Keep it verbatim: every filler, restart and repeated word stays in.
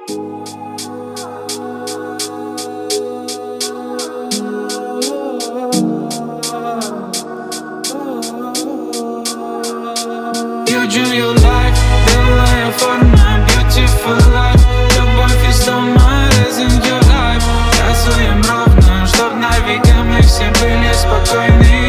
You dream your life, белая форма, beautiful life. Любовь из дома, isn't your life. Рисуем ровно, чтоб на века мы все были спокойны.